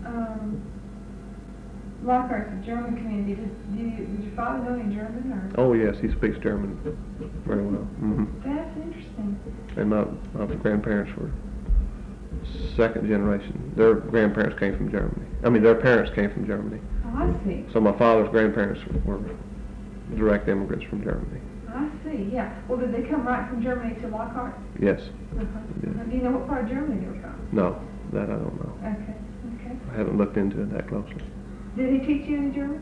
Lockhart's a German community. Did your father know any German, or? Oh yes, he speaks German very well. Mm-hmm. That's interesting. And my grandparents were second generation. Their grandparents came from Germany. I mean, their parents came from Germany. Oh, I see. So my father's grandparents were direct immigrants from Germany. I see, yeah. Well, did they come right from Germany to Lockhart? Yes. Uh-huh. Yeah. Do you know what part of Germany they were from? No, that I don't know. Okay. I haven't looked into it that closely. Did he teach you any German?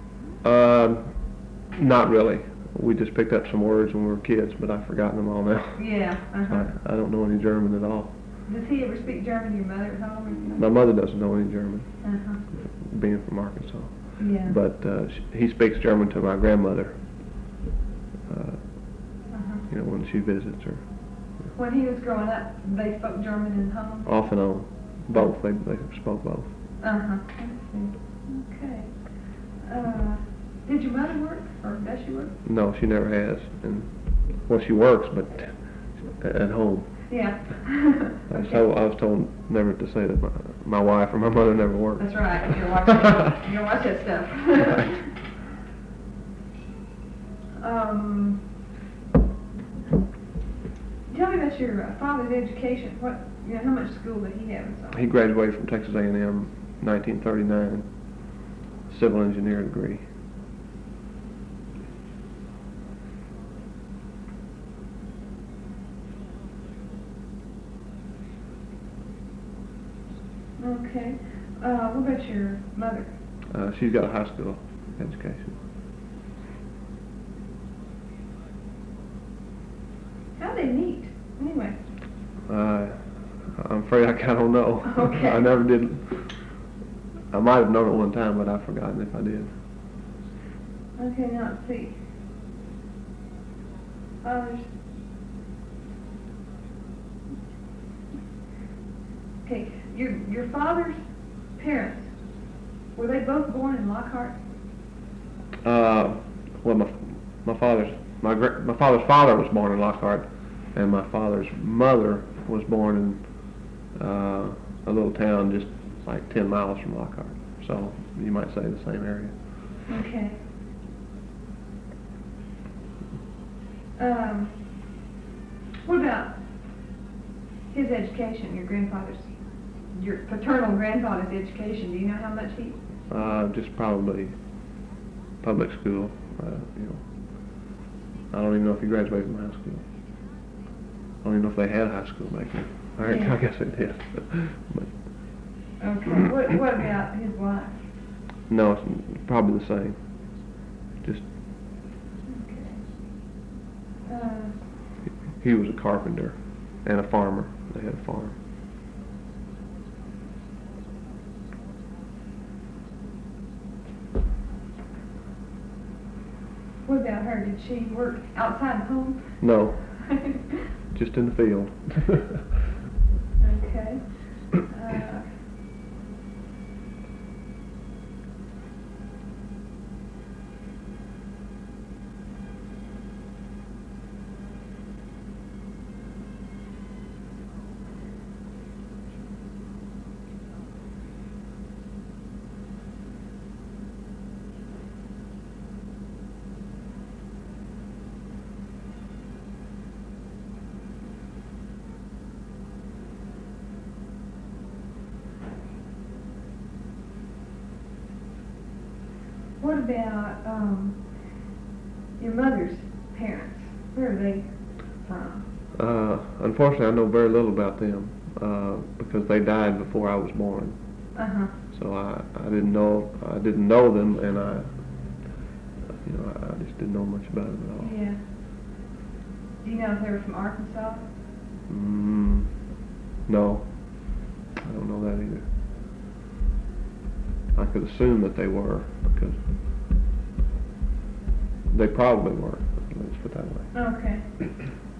Not really. We just picked up some words when we were kids, but I've forgotten them all now. Yeah. Uh-huh. I don't know any German at all. Does he ever speak German to your mother at home? Or anything? My mother doesn't know any German, Uh-huh. being from Arkansas. Yeah. But he speaks German to my grandmother, Uh-huh. when she visits her. When he was growing up, they spoke German in home? Off and on. Both. They spoke both. Uh-huh. I see. Okay. Did your mother work, or does she work? No, she never has. And well, she works, but at home. Yeah. Okay. I was told never to say that my wife or my mother never worked. That's right. You're watching. You're watching that stuff. Right. Tell me about your father's education. How much school did he have and so on? He graduated from Texas A&M 1939, civil engineer degree. Okay. What about your mother? She's got a high school education. How'd they meet, anyway? I'm afraid I don't know. Okay. I never did. I might have known it one time, but I've forgotten if I did. Okay, now let's see. Fathers. Okay, your father's parents, were they both born in Lockhart? Well, my father's father was born in Lockhart, and my father's mother was born in a little town just like 10 miles from Lockhart. So you might say the same area. Okay. What about his education, your paternal grandfather's education? Do you know how much he? Just probably public school. I don't even know if he graduated from high school. I don't even know if they had high school back then. Yeah. I guess they did. But Okay. What about his wife? no, it's probably the same. Just Okay. he was a carpenter and a farmer. They had a farm. What about her? Did she work outside of home? No, just in the field. Okay. What about your mother's parents? Where are they from? Unfortunately, I know very little about them because they died before I was born. Uh-huh. So I didn't know them, and I just didn't know much about them at all. Yeah. Do you know if they were from Arkansas? No, I don't know that either. I could assume that they were because they probably were. Let's put it that way. Okay.